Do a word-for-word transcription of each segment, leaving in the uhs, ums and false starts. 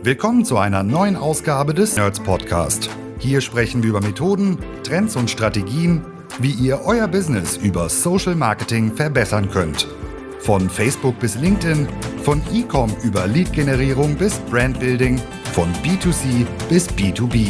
Willkommen zu einer neuen Ausgabe des Nerds Podcast. Hier sprechen wir über Methoden, Trends und Strategien, wie ihr euer Business über Social Marketing verbessern könnt. Von Facebook bis LinkedIn, von E-Com über Lead-Generierung bis Brandbuilding, von B zwei C bis B zwei B.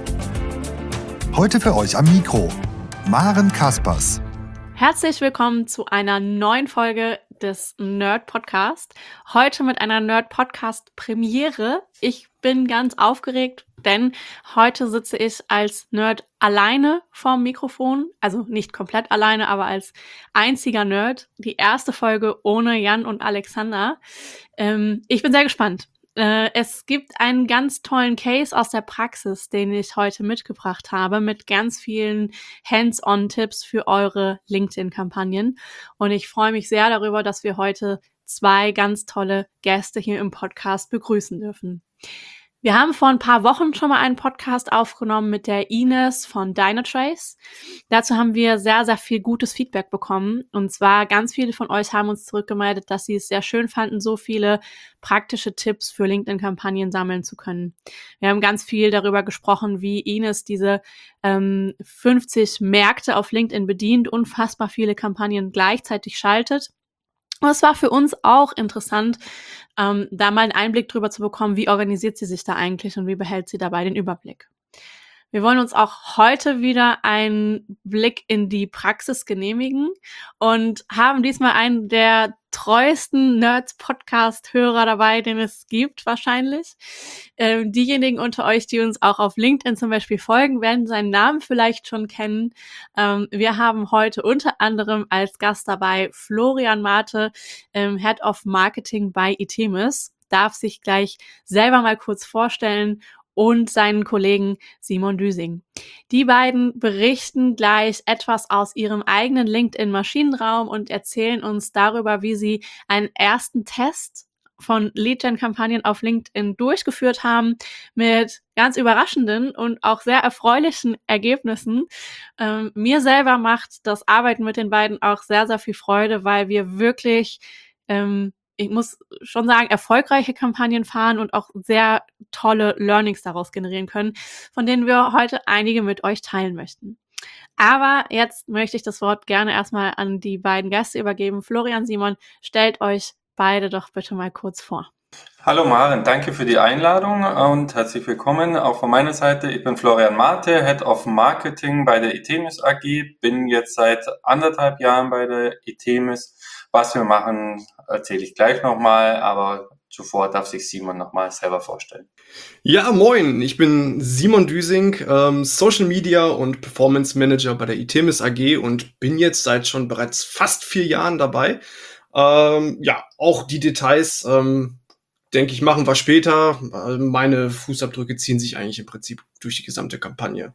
Heute für euch am Mikro Maren Kaspers. Herzlich willkommen zu einer neuen Folge des Nerd Podcast. Heute mit einer Nerd Podcast Premiere. Ich bin ganz aufgeregt, denn heute sitze ich als Nerd alleine vorm Mikrofon. Also nicht komplett alleine, aber als einziger Nerd. Die erste Folge ohne Jan und Alexander. Ähm, ich bin sehr gespannt. Äh, es gibt einen ganz tollen Case aus der Praxis, den ich heute mitgebracht habe, mit ganz vielen Hands-on-Tipps für eure LinkedIn-Kampagnen. Und ich freue mich sehr darüber, dass wir heute zwei ganz tolle Gäste hier im Podcast begrüßen dürfen. Wir haben vor ein paar Wochen schon mal einen Podcast aufgenommen mit der Ines von Dynatrace. Dazu haben wir sehr, sehr viel gutes Feedback bekommen. Und zwar ganz viele von euch haben uns zurückgemeldet, dass sie es sehr schön fanden, so viele praktische Tipps für LinkedIn-Kampagnen sammeln zu können. Wir haben ganz viel darüber gesprochen, wie Ines diese ähm, fünfzig Märkte auf LinkedIn bedient, unfassbar viele Kampagnen gleichzeitig schaltet. Und es war für uns auch interessant, ähm, da mal einen Einblick drüber zu bekommen, wie organisiert sie sich da eigentlich und wie behält sie dabei den Überblick. Wir wollen uns auch heute wieder einen Blick in die Praxis genehmigen und haben diesmal einen der treuesten Nerds-Podcast-Hörer dabei, den es gibt wahrscheinlich. Ähm, diejenigen unter euch, die uns auch auf LinkedIn zum Beispiel folgen, werden seinen Namen vielleicht schon kennen. Ähm, wir haben heute unter anderem als Gast dabei Florian Mate, ähm, Head of Marketing bei Itemis. Darf sich gleich selber mal kurz vorstellen, und seinen Kollegen Simon Düsing. Die beiden berichten gleich etwas aus ihrem eigenen LinkedIn-Maschinenraum und erzählen uns darüber, wie sie einen ersten Test von Lead-Gen-Kampagnen auf LinkedIn durchgeführt haben mit ganz überraschenden und auch sehr erfreulichen Ergebnissen. Ähm, mir selber macht das Arbeiten mit den beiden auch sehr, sehr viel Freude, weil wir wirklich ähm, ich muss schon sagen, erfolgreiche Kampagnen fahren und auch sehr tolle Learnings daraus generieren können, von denen wir heute einige mit euch teilen möchten. Aber jetzt möchte ich das Wort gerne erstmal an die beiden Gäste übergeben. Florian, Simon, stellt euch beide doch bitte mal kurz vor. Hallo Maren, danke für die Einladung und herzlich willkommen auch von meiner Seite. Ich bin Florian Mate, Head of Marketing bei der Itemis A G, bin jetzt seit anderthalb Jahren bei der Itemis. Was wir machen, erzähle ich gleich nochmal, aber zuvor darf sich Simon nochmal selber vorstellen. Ja, moin, ich bin Simon Düsing, ähm, Social Media und Performance Manager bei der Itemis A G und bin jetzt seit schon bereits fast vier Jahren dabei. Ähm, ja, auch die Details, ähm, denke ich, machen wir später. Meine Fußabdrücke ziehen sich eigentlich im Prinzip durch die gesamte Kampagne.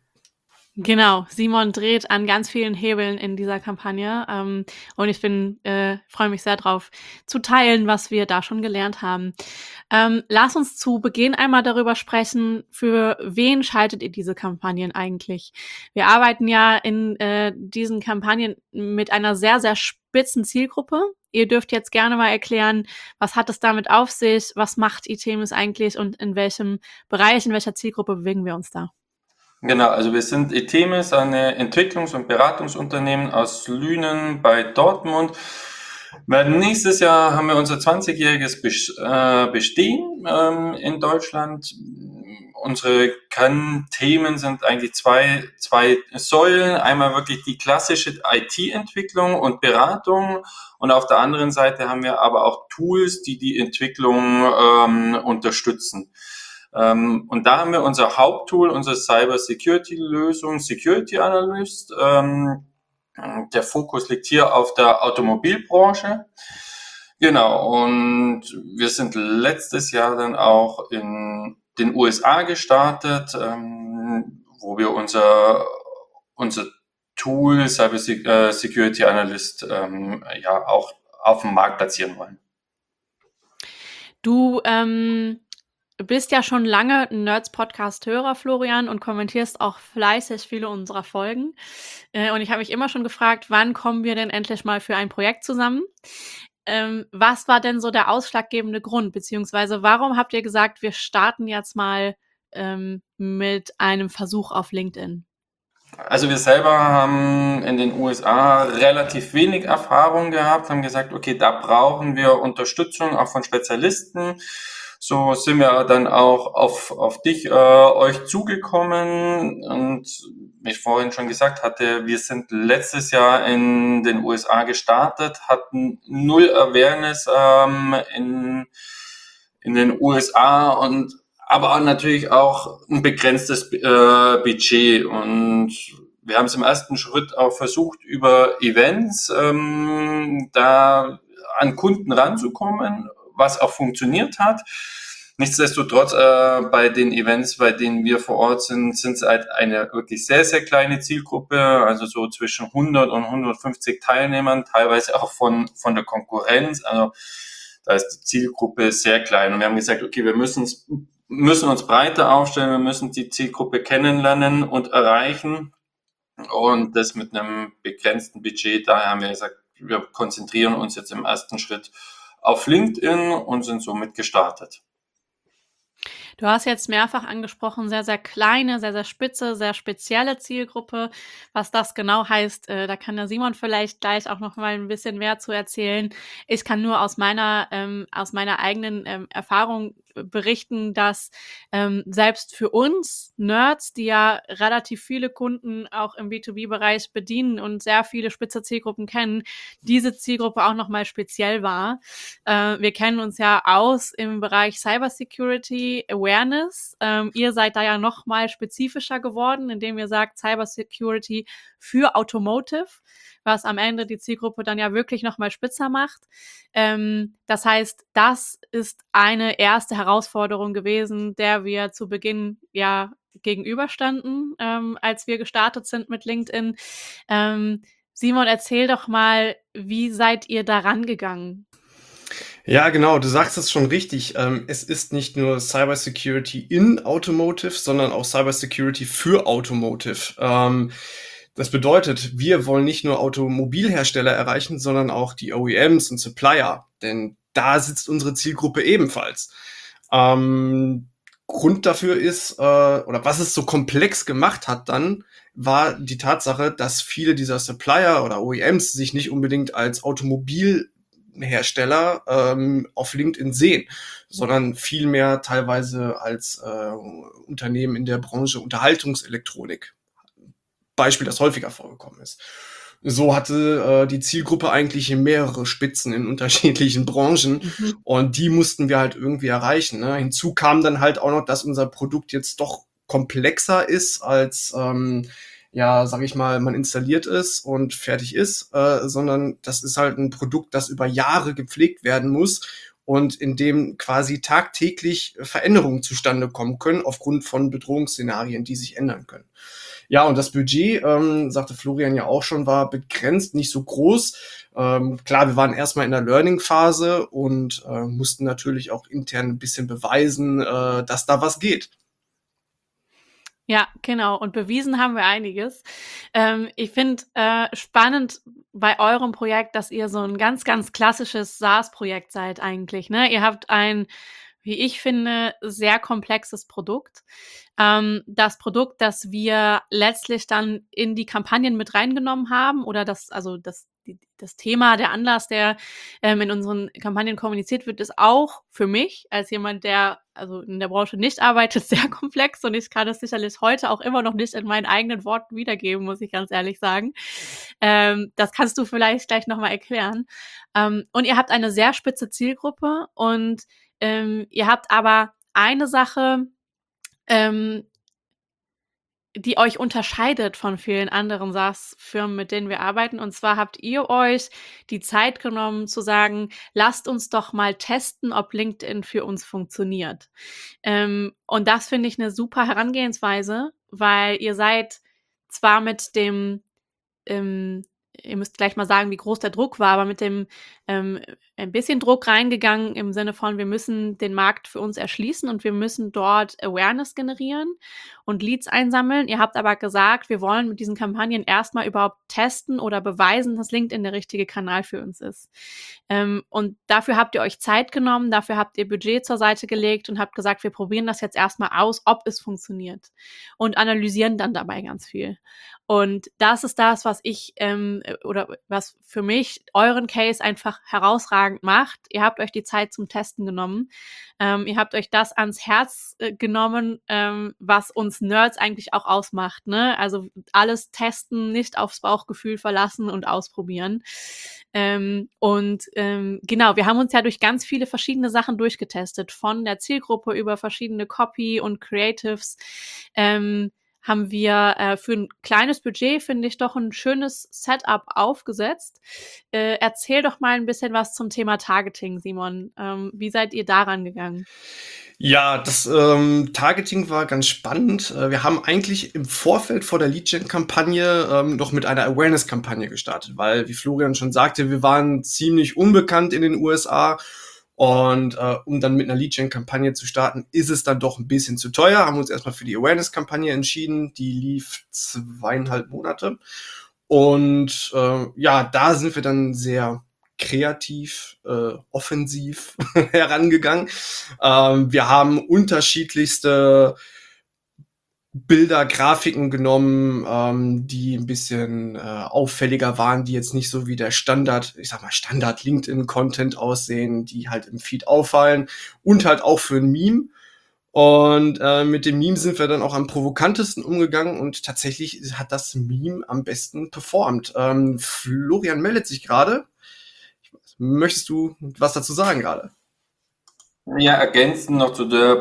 Genau, Simon dreht an ganz vielen Hebeln in dieser Kampagne ähm, und ich bin äh, freue mich sehr drauf zu teilen, was wir da schon gelernt haben. Ähm, lass uns zu Beginn einmal darüber sprechen, für wen schaltet ihr diese Kampagnen eigentlich? Wir arbeiten ja in äh, diesen Kampagnen mit einer sehr, sehr spitzen Zielgruppe. Ihr dürft jetzt gerne mal erklären, was hat es damit auf sich, was macht Itemis eigentlich und in welchem Bereich, in welcher Zielgruppe bewegen wir uns da? Genau, also wir sind Itemis, eine Entwicklungs- und Beratungsunternehmen aus Lünen bei Dortmund. Nächstes Jahr haben wir unser zwanzigjähriges Bestehen ähm, in Deutschland. Unsere Kernthemen sind eigentlich zwei, zwei Säulen. Einmal wirklich die klassische I T-Entwicklung und Beratung. Und auf der anderen Seite haben wir aber auch Tools, die die Entwicklung ähm, unterstützen. Ähm, und da haben wir unser Haupttool, unsere Cyber-Security-Lösung, Security Analyst. Ähm, der Fokus liegt hier auf der Automobilbranche. Genau, und wir sind letztes Jahr dann auch in den U S A gestartet, ähm, wo wir unser, unser Tool, Cyber Security Analyst, ähm, ja auch auf dem Markt platzieren wollen. Du ähm Du bist ja schon lange ein Nerds-Podcast-Hörer, Florian, und kommentierst auch fleißig viele unserer Folgen. Äh, und ich habe mich immer schon gefragt, wann kommen wir denn endlich mal für ein Projekt zusammen? ähm, was war denn so der ausschlaggebende Grund? Beziehungsweise warum habt ihr gesagt, wir starten jetzt mal ähm, mit einem Versuch auf LinkedIn? Also wir selber haben in den U S A relativ wenig Erfahrung gehabt, haben gesagt, okay, da brauchen wir Unterstützung auch von Spezialisten. So sind wir dann auch auf, auf dich, äh, euch zugekommen. Und wie ich vorhin schon gesagt hatte, wir sind letztes Jahr in den U S A gestartet, hatten null Awareness ähm, in, in den U S A und aber natürlich auch ein begrenztes äh, Budget. Und wir haben es im ersten Schritt auch versucht, über Events ähm, da an Kunden ranzukommen, was auch funktioniert hat. Nichtsdestotrotz äh, bei den Events, bei denen wir vor Ort sind, sind es halt eine wirklich sehr, sehr kleine Zielgruppe, also so zwischen hundert und hundertfünfzig Teilnehmern, teilweise auch von, von der Konkurrenz. Also da ist die Zielgruppe sehr klein. Und wir haben gesagt, okay, wir müssen müssen uns breiter aufstellen, wir müssen die Zielgruppe kennenlernen und erreichen und das mit einem begrenzten Budget. Daher haben wir gesagt, wir konzentrieren uns jetzt im ersten Schritt auf LinkedIn und sind somit gestartet. Du hast jetzt mehrfach angesprochen, sehr, sehr kleine, sehr, sehr spitze, sehr spezielle Zielgruppe. Was das genau heißt, äh, da kann der Simon vielleicht gleich auch noch mal ein bisschen mehr zu erzählen. Ich kann nur aus meiner, ähm, aus meiner eigenen ähm, Erfahrung berichten, dass ähm, selbst für uns Nerds, die ja relativ viele Kunden auch im B zwei B-Bereich bedienen und sehr viele spitze Zielgruppen kennen, diese Zielgruppe auch noch mal speziell war. Äh, wir kennen uns ja aus im Bereich Cybersecurity Awareness. Ähm, ihr seid da ja noch mal spezifischer geworden, indem ihr sagt Cybersecurity für Automotive, was am Ende die Zielgruppe dann ja wirklich noch mal spitzer macht. Ähm, das heißt, das ist eine erste Herausforderung gewesen, der wir zu Beginn ja gegenüberstanden, ähm, als wir gestartet sind mit LinkedIn. Ähm, Simon, erzähl doch mal, wie seid ihr da rangegangen? Ja, genau, du sagst es schon richtig. Ähm, es ist nicht nur Cybersecurity in Automotive, sondern auch Cybersecurity für Automotive. Ähm, das bedeutet, wir wollen nicht nur Automobilhersteller erreichen, sondern auch die O E Ms und Supplier, denn da sitzt unsere Zielgruppe ebenfalls. Ähm, Grund dafür ist, äh, oder was es so komplex gemacht hat dann, war die Tatsache, dass viele dieser Supplier oder O E Ms sich nicht unbedingt als Automobilhersteller ähm, auf LinkedIn sehen, sondern vielmehr teilweise als äh, Unternehmen in der Branche Unterhaltungselektronik. Beispiel, das häufiger vorgekommen ist. So hatte äh, die Zielgruppe eigentlich mehrere Spitzen in unterschiedlichen Branchen Mhm. und die mussten wir halt irgendwie erreichen. Ne? Hinzu kam dann halt auch noch, dass unser Produkt jetzt doch komplexer ist als, ähm, ja, sag ich mal, man installiert es und fertig ist, äh, sondern das ist halt ein Produkt, das über Jahre gepflegt werden muss und in dem quasi tagtäglich Veränderungen zustande kommen können aufgrund von Bedrohungsszenarien, die sich ändern können. Ja, und das Budget, ähm, sagte Florian ja auch schon, war begrenzt, nicht so groß. Ähm, klar, wir waren erstmal in der Learning-Phase und äh, mussten natürlich auch intern ein bisschen beweisen, äh, dass da was geht. Ja, genau. Und bewiesen haben wir einiges. Ähm, ich finde äh, spannend bei eurem Projekt, dass ihr so ein ganz, ganz klassisches SaaS-Projekt seid eigentlich. Ne? Ihr habt ein, wie ich finde, sehr komplexes Produkt. Ähm, das Produkt, das wir letztlich dann in die Kampagnen mit reingenommen haben oder das, also das, die, das Thema, der Anlass, der ähm, in unseren Kampagnen kommuniziert wird, ist auch für mich als jemand, der also in der Branche nicht arbeitet, sehr komplex und ich kann es sicherlich heute auch immer noch nicht in meinen eigenen Worten wiedergeben, muss ich ganz ehrlich sagen. Ähm, das kannst du vielleicht gleich nochmal erklären. Ähm, und ihr habt eine sehr spitze Zielgruppe und ähm, ihr habt aber eine Sache, ähm, die euch unterscheidet von vielen anderen SaaS-Firmen, mit denen wir arbeiten. Und zwar habt ihr euch die Zeit genommen zu sagen, lasst uns doch mal testen, ob LinkedIn für uns funktioniert. Ähm, und das finde ich eine super Herangehensweise, weil ihr seid zwar mit dem, ähm, ihr müsst gleich mal sagen, wie groß der Druck war, aber mit dem ähm, ein bisschen Druck reingegangen im Sinne von, wir müssen den Markt für uns erschließen und wir müssen dort Awareness generieren und Leads einsammeln. Ihr habt aber gesagt, wir wollen mit diesen Kampagnen erstmal überhaupt testen oder beweisen, dass LinkedIn der richtige Kanal für uns ist. Ähm, und dafür habt ihr euch Zeit genommen, dafür habt ihr Budget zur Seite gelegt und habt gesagt, wir probieren das jetzt erstmal aus, ob es funktioniert und analysieren dann dabei ganz viel. Und das ist das, was ich ähm, oder was für mich euren Case einfach herausragend macht. Ihr habt euch die Zeit zum Testen genommen. Ähm, ihr habt euch das ans Herz äh, genommen, ähm, was uns Nerds eigentlich auch ausmacht. Ne? Also alles testen, nicht aufs Bauchgefühl verlassen und ausprobieren. Ähm, und ähm, genau, wir haben uns ja durch ganz viele verschiedene Sachen durchgetestet, von der Zielgruppe über verschiedene Copy und Creatives. Ähm, haben wir äh, für ein kleines Budget, finde ich, doch ein schönes Setup aufgesetzt. Äh, erzähl doch mal ein bisschen was zum Thema Targeting, Simon. Ähm, wie seid ihr daran gegangen? Ja, das ähm, Targeting war ganz spannend. Äh, wir haben eigentlich im Vorfeld vor der Lead-Gen-Kampagne ähm, noch mit einer Awareness-Kampagne gestartet, weil, wie Florian schon sagte, wir waren ziemlich unbekannt in den U S A. Und äh, um dann mit einer Lead-Gen-Kampagne zu starten, ist es dann doch ein bisschen zu teuer. Haben uns erstmal für die Awareness-Kampagne entschieden. Die lief zweieinhalb Monate. Und äh, ja, da sind wir dann sehr kreativ, äh, offensiv herangegangen. Ähm, wir haben unterschiedlichste Bilder, Grafiken genommen, ähm, die ein bisschen äh, auffälliger waren, die jetzt nicht so wie der Standard, ich sag mal Standard LinkedIn-Content aussehen, die halt im Feed auffallen und halt auch für ein Meme. Und äh, mit dem Meme sind wir dann auch am provokantesten umgegangen und tatsächlich hat das Meme am besten performt. Ähm, Florian meldet sich gerade. Möchtest du was dazu sagen gerade? Ja, ergänzend noch zu der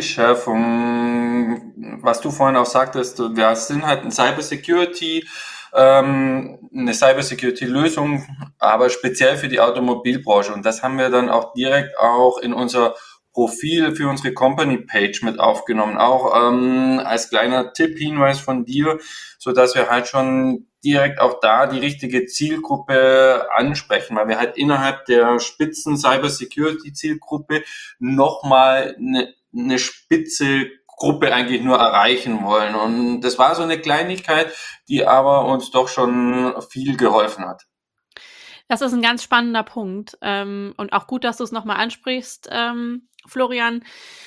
Profilschärfung, was du vorhin auch sagtest, wir sind halt ein Cybersecurity, ähm, eine Cybersecurity-Lösung, aber speziell für die Automobilbranche. Und das haben wir dann auch direkt auch in unser Profil für unsere Company-Page mit aufgenommen, auch ähm, als kleiner Tipp, Hinweis von dir, so dass wir halt schon direkt auch da die richtige Zielgruppe ansprechen, weil wir halt innerhalb der Spitzen Cybersecurity-Zielgruppe nochmal eine, eine spitze Gruppe eigentlich nur erreichen wollen. Und das war so eine Kleinigkeit, die aber uns doch schon viel geholfen hat. Das ist ein ganz spannender Punkt. Ähm, und auch gut, dass du es nochmal ansprichst, ähm, Florian.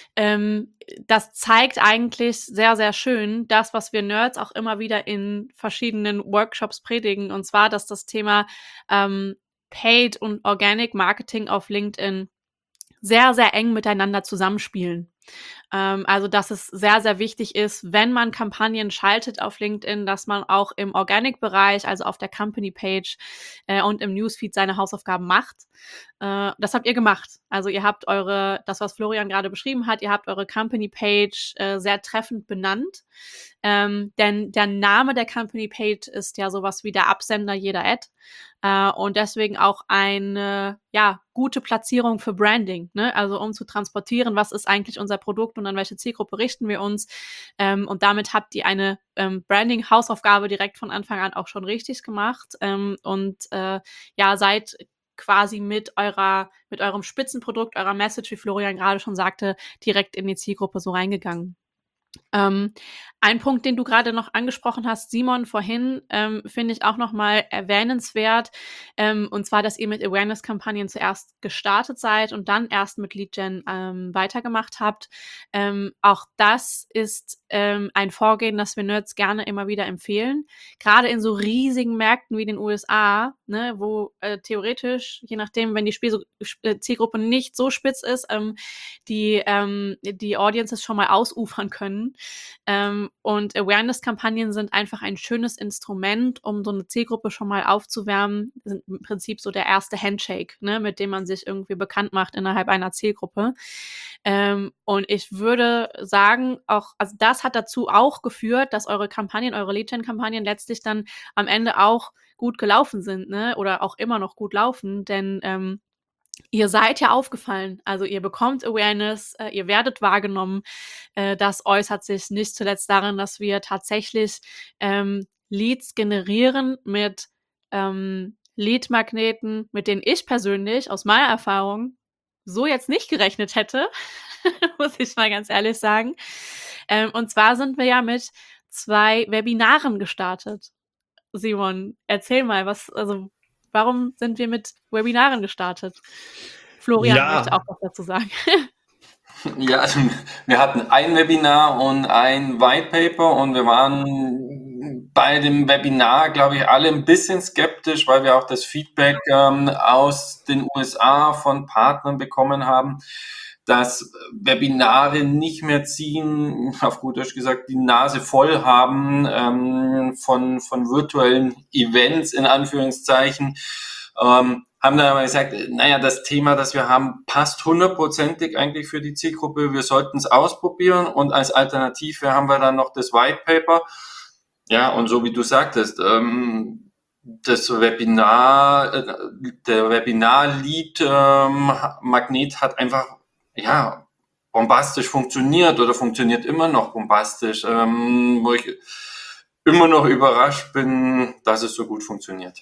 Ähm, das zeigt eigentlich sehr, sehr schön das, was wir Nerds auch immer wieder in verschiedenen Workshops predigen. Und zwar, dass das Thema ähm, Paid und Organic Marketing auf LinkedIn sehr, sehr eng miteinander zusammenspielen. Ähm, also, dass es sehr, sehr wichtig ist, wenn man Kampagnen schaltet auf LinkedIn, dass man auch im Organic-Bereich, also auf der Company-Page äh, und im Newsfeed seine Hausaufgaben macht. Äh, das habt ihr gemacht. Also ihr habt eure, das, was Florian gerade beschrieben hat, ihr habt eure Company-Page äh, sehr treffend benannt. Ähm, denn der Name der Company-Page ist ja sowas wie der Absender jeder Ad. Äh, und deswegen auch eine ja, gute Platzierung für Branding, ne? Also um zu transportieren, was ist eigentlich unser Produkt und an welche Zielgruppe richten wir uns. Ähm, und damit habt ihr eine ähm, Branding-Hausaufgabe direkt von Anfang an auch schon richtig gemacht. Ähm, und äh, ja, seid quasi mit eurer, mit eurem Spitzenprodukt, eurer Message, wie Florian gerade schon sagte, direkt in die Zielgruppe so reingegangen. Ähm, ein Punkt, den du gerade noch angesprochen hast, Simon, vorhin, ähm, finde ich auch nochmal erwähnenswert, ähm, und zwar, dass ihr mit Awareness-Kampagnen zuerst gestartet seid und dann erst mit Lead-Gen ähm, weitergemacht habt. Ähm, auch das ist ähm, ein Vorgehen, das wir Nerds gerne immer wieder empfehlen. Gerade in so riesigen Märkten wie den U S A, ne, wo äh, theoretisch, je nachdem, wenn die Spiel äh, Zielgruppe nicht so spitz ist, ähm, die, ähm, die Audiences schon mal ausufern können. Ähm, und Awareness-Kampagnen sind einfach ein schönes Instrument, um so eine Zielgruppe schon mal aufzuwärmen. Sind im Prinzip so der erste Handshake, ne, mit dem man sich irgendwie bekannt macht innerhalb einer Zielgruppe. Ähm, und ich würde sagen, auch, also das hat dazu auch geführt, dass eure Kampagnen, eure Lead-Gen-Kampagnen letztlich dann am Ende auch gut gelaufen sind, ne, oder auch immer noch gut laufen, denn ähm, ihr seid ja aufgefallen, also ihr bekommt Awareness, äh, ihr werdet wahrgenommen. Äh, das äußert sich nicht zuletzt darin, dass wir tatsächlich ähm, Leads generieren mit ähm, Lead-Magneten, mit denen ich persönlich aus meiner Erfahrung so jetzt nicht gerechnet hätte, muss ich mal ganz ehrlich sagen. Ähm, und zwar sind wir ja mit zwei Webinaren gestartet. Simon, erzähl mal, was, also warum sind wir mit Webinaren gestartet? Florian Ja. möchte auch was dazu sagen. Ja, also wir hatten ein Webinar und ein White Paper und wir waren bei dem Webinar, glaube ich, alle ein bisschen skeptisch, weil wir auch das Feedback ähm, aus den U S A von Partnern bekommen haben, dass Webinare nicht mehr ziehen, auf gut Deutsch gesagt, die Nase voll haben ähm, von, von virtuellen Events in Anführungszeichen. Ähm, haben dann aber gesagt, naja, das Thema, das wir haben, passt hundertprozentig eigentlich für die Zielgruppe. Wir sollten es ausprobieren und als Alternative haben wir dann noch das White Paper. Ja, und so wie du sagtest, ähm, das Webinar, äh, der Webinar-Lead-Magnet ähm, hat einfach, ja, bombastisch funktioniert oder funktioniert immer noch bombastisch, ähm, wo ich immer noch überrascht bin, dass es so gut funktioniert.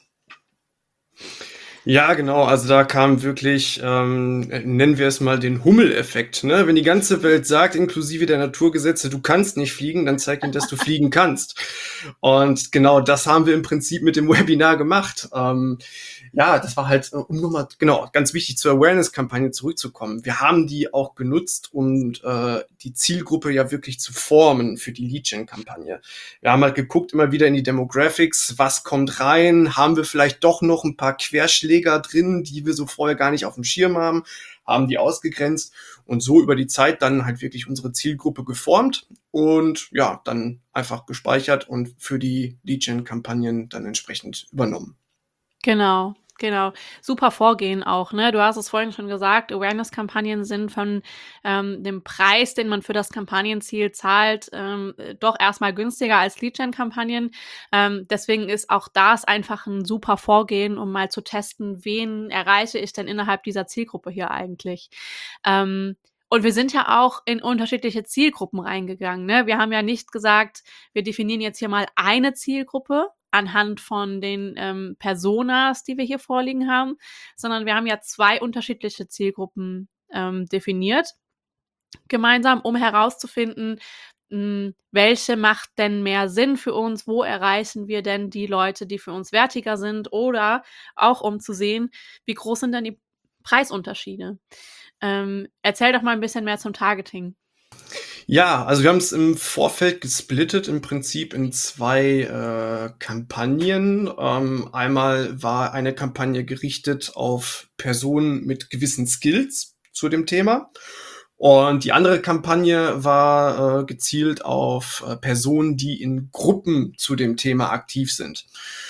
Ja, genau. Also da kam wirklich, ähm, nennen wir es mal den Hummeleffekt. Ne? Wenn die ganze Welt sagt, inklusive der Naturgesetze, du kannst nicht fliegen, dann zeig ihnen, dass du fliegen kannst. Und genau das haben wir im Prinzip mit dem Webinar gemacht. Ähm, ja, das war halt, um nochmal, genau, ganz wichtig zur Awareness-Kampagne zurückzukommen. Wir haben die auch genutzt, um äh, die Zielgruppe ja wirklich zu formen für die Lead-Gen-Kampagne. Wir haben halt geguckt, immer wieder in die Demographics, was kommt rein, haben wir vielleicht doch noch ein paar Querschläger drin, die wir so vorher gar nicht auf dem Schirm haben, haben die ausgegrenzt und so über die Zeit dann halt wirklich unsere Zielgruppe geformt und ja, dann einfach gespeichert und für die Lead-Gen-Kampagnen dann entsprechend übernommen. Genau, genau. Super Vorgehen auch, ne? Du hast es vorhin schon gesagt, Awareness-Kampagnen sind von ähm, dem Preis, den man für das Kampagnenziel zahlt, ähm, doch erstmal günstiger als Lead-Gen-Kampagnen. Ähm, deswegen ist auch das einfach ein super Vorgehen, um mal zu testen, wen erreiche ich denn innerhalb dieser Zielgruppe hier eigentlich. Ähm, Und wir sind ja auch in unterschiedliche Zielgruppen reingegangen, ne? Wir haben ja nicht gesagt, wir definieren jetzt hier mal eine Zielgruppe anhand von den ähm, Personas, die wir hier vorliegen haben, sondern wir haben ja zwei unterschiedliche Zielgruppen ähm, definiert, gemeinsam, um herauszufinden, mh, welche macht denn mehr Sinn für uns, wo erreichen wir denn die Leute, die für uns wertiger sind, oder auch um zu sehen, wie groß sind denn die Preisunterschiede. Ähm, erzähl doch mal ein bisschen mehr zum Targeting. Ja, also wir haben es im Vorfeld gesplittet, im Prinzip in zwei äh, Kampagnen. Ähm, einmal war eine Kampagne gerichtet auf Personen mit gewissen Skills zu dem Thema. Und die andere Kampagne war äh, gezielt auf äh, Personen, die in Gruppen zu dem Thema aktiv sind.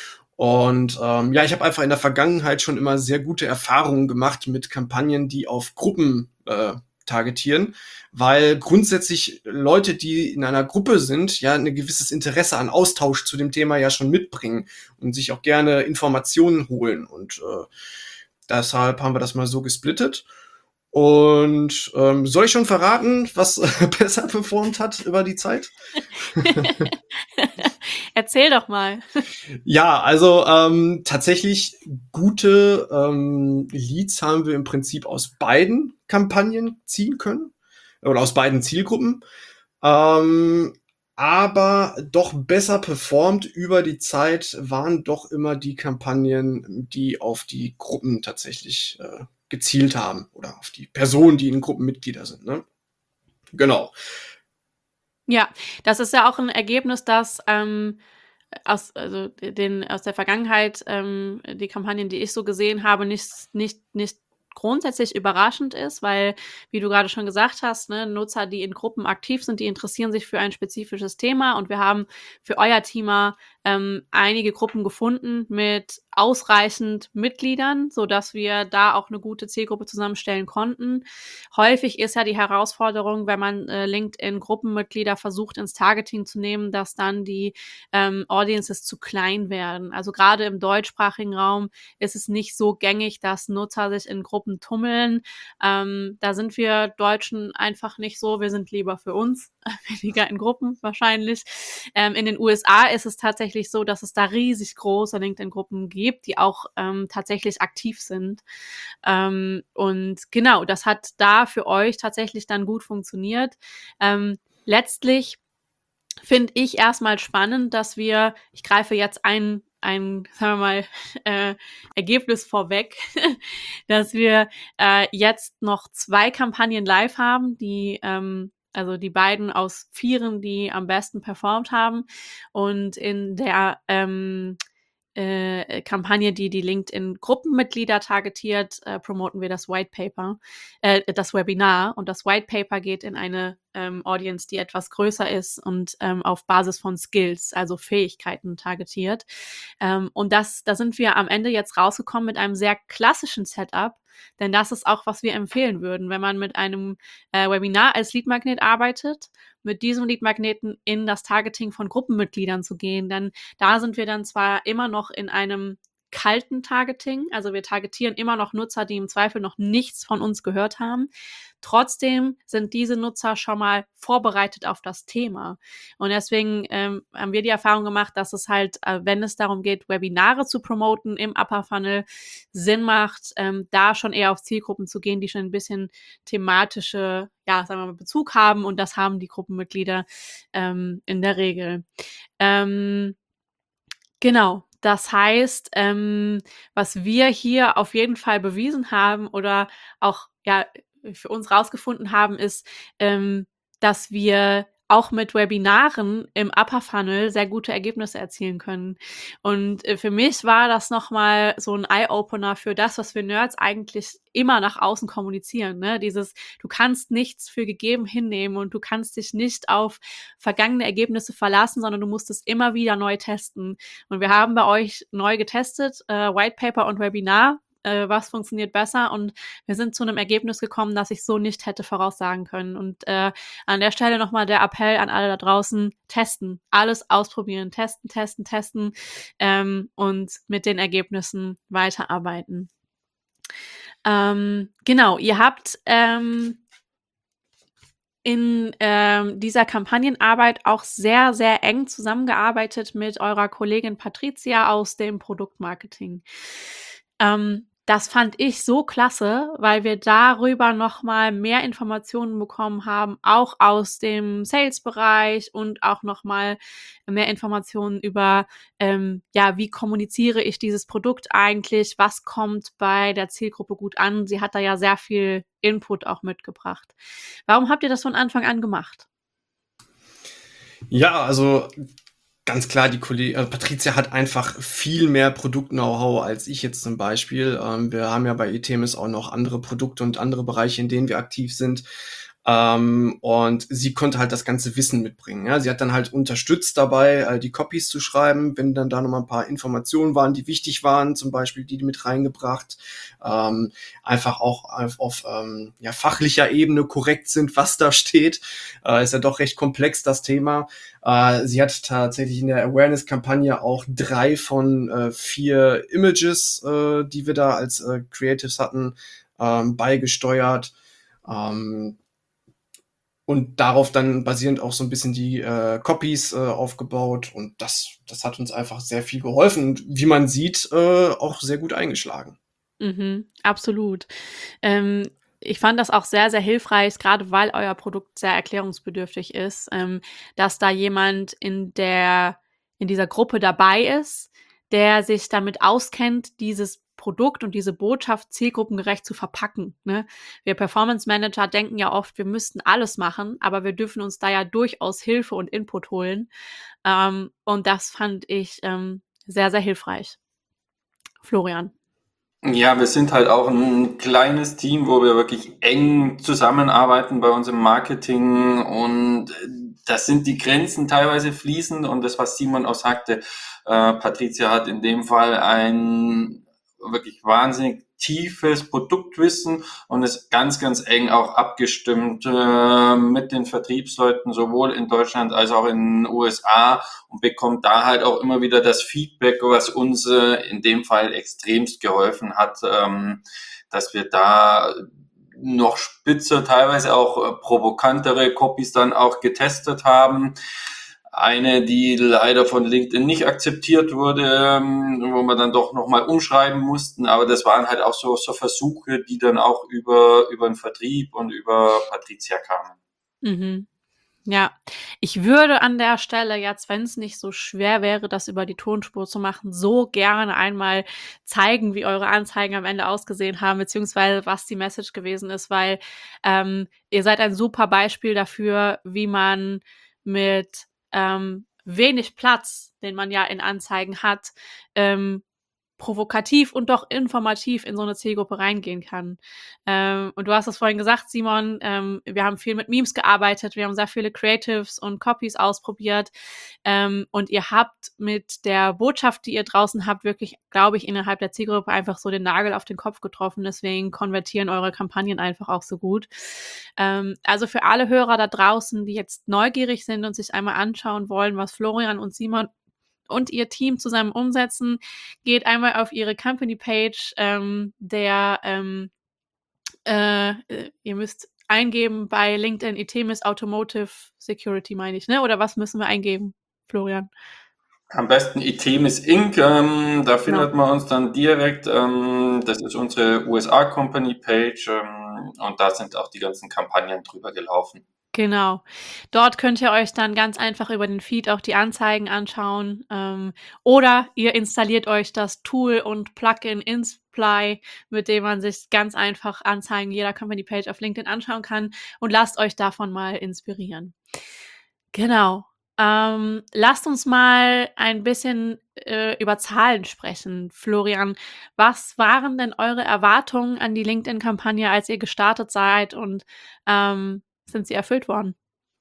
Und ähm, ja, ich habe einfach in der Vergangenheit schon immer sehr gute Erfahrungen gemacht mit Kampagnen, die auf Gruppen äh, targetieren, weil grundsätzlich Leute, die in einer Gruppe sind, ja ein gewisses Interesse an Austausch zu dem Thema ja schon mitbringen und sich auch gerne Informationen holen. Und äh, deshalb haben wir das mal so gesplittet. Und ähm, soll ich schon verraten, was äh, besser performt hat über die Zeit? Erzähl doch mal. Ja, also ähm, tatsächlich gute ähm, Leads haben wir im Prinzip aus beiden Kampagnen ziehen können oder aus beiden Zielgruppen. Ähm, aber doch besser performt über die Zeit waren doch immer die Kampagnen, die auf die Gruppen tatsächlich äh, gezielt haben oder auf die Personen, die in Gruppenmitglieder sind. Ne? Genau. Ja, das ist ja auch ein Ergebnis, das ähm, aus, also den, aus der Vergangenheit, ähm, die Kampagnen, die ich so gesehen habe, nicht, nicht, nicht grundsätzlich überraschend ist, weil, wie du gerade schon gesagt hast, ne, Nutzer, die in Gruppen aktiv sind, die interessieren sich für ein spezifisches Thema, und wir haben für euer Thema ähm, einige Gruppen gefunden mit ausreichend Mitgliedern, sodass wir da auch eine gute Zielgruppe zusammenstellen konnten. Häufig ist ja die Herausforderung, wenn man äh, LinkedIn-Gruppenmitglieder versucht ins Targeting zu nehmen, dass dann die ähm, Audiences zu klein werden. Also gerade im deutschsprachigen Raum ist es nicht so gängig, dass Nutzer sich in Gruppen tummeln. Ähm, da sind wir Deutschen einfach nicht so. Wir sind lieber für uns, weniger in Gruppen wahrscheinlich. Ähm, in den U S A ist es tatsächlich tatsächlich so, dass es da riesig große LinkedIn-Gruppen gibt, die auch ähm, tatsächlich aktiv sind. Ähm, und genau, das hat da für euch tatsächlich dann gut funktioniert. Ähm, letztlich finde ich erstmal spannend, dass wir, ich greife jetzt ein, ein, sagen wir mal, äh, Ergebnis vorweg, dass wir äh, jetzt noch zwei Kampagnen live haben, die, ähm, also die beiden aus vieren, die am besten performt haben. Und in der ähm, äh, Kampagne, die die LinkedIn-Gruppenmitglieder targetiert, äh, promoten wir das White Paper, äh, das Webinar. Und das White Paper geht in eine ähm, Audience, die etwas größer ist und ähm, auf Basis von Skills, also Fähigkeiten targetiert. Ähm, und das, da sind wir am Ende jetzt rausgekommen mit einem sehr klassischen Setup, denn das ist auch, was wir empfehlen würden, wenn man mit einem äh, Webinar als Leadmagnet arbeitet, mit diesem Leadmagneten in das Targeting von Gruppenmitgliedern zu gehen. Denn da sind wir dann zwar immer noch in einem kalten Targeting, also wir targetieren immer noch Nutzer, die im Zweifel noch nichts von uns gehört haben. Trotzdem sind diese Nutzer schon mal vorbereitet auf das Thema. Und deswegen ähm, haben wir die Erfahrung gemacht, dass es halt, äh, wenn es darum geht, Webinare zu promoten im Upper Funnel, Sinn macht, ähm, da schon eher auf Zielgruppen zu gehen, die schon ein bisschen thematische, ja, sagen wir mal, Bezug haben. Und das haben die Gruppenmitglieder ähm, in der Regel. Ähm, genau. Das heißt, ähm, was wir hier auf jeden Fall bewiesen haben oder auch ja für uns rausgefunden haben, ist, ähm, dass wir auch mit Webinaren im Upper Funnel sehr gute Ergebnisse erzielen können. Und äh, für mich war das nochmal so ein Eye-Opener für das, was wir Nerds eigentlich immer nach außen kommunizieren. Ne? Dieses, du kannst nichts für gegeben hinnehmen und du kannst dich nicht auf vergangene Ergebnisse verlassen, sondern du musst es immer wieder neu testen. Und wir haben bei euch neu getestet, äh, White Paper und Webinar, äh, was funktioniert besser, und wir sind zu einem Ergebnis gekommen, das ich so nicht hätte voraussagen können. Und äh, an der Stelle nochmal der Appell an alle da draußen: testen, alles ausprobieren, testen, testen, testen ähm, und mit den Ergebnissen weiterarbeiten. Ähm, genau, ihr habt ähm, in ähm, dieser Kampagnenarbeit auch sehr, sehr eng zusammengearbeitet mit eurer Kollegin Patricia aus dem Produktmarketing. Ähm, das fand ich so klasse, weil wir darüber nochmal mehr Informationen bekommen haben, auch aus dem Sales-Bereich, und auch nochmal mehr Informationen über, ähm, ja, wie kommuniziere ich dieses Produkt eigentlich, was kommt bei der Zielgruppe gut an. Sie hat da ja sehr viel Input auch mitgebracht. Warum habt ihr das von Anfang an gemacht? Ja, also ganz klar, die Kollegin äh, Patricia hat einfach viel mehr Produkt-Know-how als ich jetzt zum Beispiel. Ähm, wir haben ja bei Itemis auch noch andere Produkte und andere Bereiche, in denen wir aktiv sind. Ähm, und sie konnte halt das ganze Wissen mitbringen. Ja? Sie hat dann halt unterstützt dabei, äh, die Copies zu schreiben, wenn dann da noch mal ein paar Informationen waren, die wichtig waren, zum Beispiel die, die mit reingebracht. Ähm, einfach auch auf, auf ähm, ja, fachlicher Ebene korrekt sind, was da steht. Äh, ist ja doch recht komplex, das Thema. Äh, sie hat tatsächlich in der Awareness-Kampagne auch drei von äh, vier Images, äh, die wir da als äh, Creatives hatten, ähm, beigesteuert. Ähm, Und darauf dann basierend auch so ein bisschen die äh, Copies äh, aufgebaut. Und das, das hat uns einfach sehr viel geholfen. Und wie man sieht, äh, auch sehr gut eingeschlagen. Mhm, absolut. Ähm, ich fand das auch sehr, sehr hilfreich, gerade weil euer Produkt sehr erklärungsbedürftig ist, ähm, dass da jemand in der, in dieser Gruppe dabei ist, der sich damit auskennt, dieses Produkt und diese Botschaft zielgruppengerecht zu verpacken. Ne? Wir Performance Manager denken ja oft, wir müssten alles machen, aber wir dürfen uns da ja durchaus Hilfe und Input holen. Ähm, und das fand ich ähm, sehr, sehr hilfreich. Florian. Ja, wir sind halt auch ein kleines Team, wo wir wirklich eng zusammenarbeiten bei uns im Marketing, und das sind die Grenzen teilweise fließend, und das, was Simon auch sagte, äh, Patricia hat in dem Fall ein wirklich wahnsinnig tiefes Produktwissen und ist ganz, ganz eng auch abgestimmt äh, mit den Vertriebsleuten, sowohl in Deutschland als auch in den U S A, und bekommt da halt auch immer wieder das Feedback, was uns äh, in dem Fall extremst geholfen hat, ähm, dass wir da noch spitzer, teilweise auch äh, provokantere Copies dann auch getestet haben. eine, die leider von LinkedIn nicht akzeptiert wurde, ähm, wo wir dann doch nochmal umschreiben mussten. Aber das waren halt auch so, so Versuche, die dann auch über, über den Vertrieb und über Patricia kamen. Mhm. Ja, ich würde an der Stelle jetzt, wenn es nicht so schwer wäre, das über die Tonspur zu machen, so gerne einmal zeigen, wie eure Anzeigen am Ende ausgesehen haben, beziehungsweise was die Message gewesen ist, weil ähm, ihr seid ein super Beispiel dafür, wie man mit ähm, wenig Platz, den man ja in Anzeigen hat, ähm, provokativ und doch informativ in so eine Zielgruppe reingehen kann. Ähm, und du hast es vorhin gesagt, Simon, ähm, wir haben viel mit Memes gearbeitet, wir haben sehr viele Creatives und Copies ausprobiert, ähm, und ihr habt mit der Botschaft, die ihr draußen habt, wirklich, glaube ich, innerhalb der Zielgruppe einfach so den Nagel auf den Kopf getroffen. Deswegen konvertieren eure Kampagnen einfach auch so gut. Ähm, also für alle Hörer da draußen, die jetzt neugierig sind und sich einmal anschauen wollen, was Florian und Simon und ihr Team zusammen umsetzen, geht einmal auf ihre Company-Page, ähm, der, ähm, äh, äh, ihr müsst eingeben bei LinkedIn Itemis Automotive Security, meine ich, ne? Oder was müssen wir eingeben, Florian? Am besten Itemis Incorporated, ähm, da findet Genau. man uns dann direkt. Ähm, das ist unsere U S A Company Page, ähm, und da sind auch die ganzen Kampagnen drüber gelaufen. Genau. Dort könnt ihr euch dann ganz einfach über den Feed auch die Anzeigen anschauen. Ähm, oder ihr installiert euch das Tool und Plugin Insply, mit dem man sich ganz einfach Anzeigen jeder Company Page auf LinkedIn anschauen kann, und lasst euch davon mal inspirieren. Genau. Ähm, lasst uns mal ein bisschen äh, über Zahlen sprechen. Florian, was waren denn eure Erwartungen an die LinkedIn-Kampagne, als ihr gestartet seid, und ähm, sind sie erfüllt worden?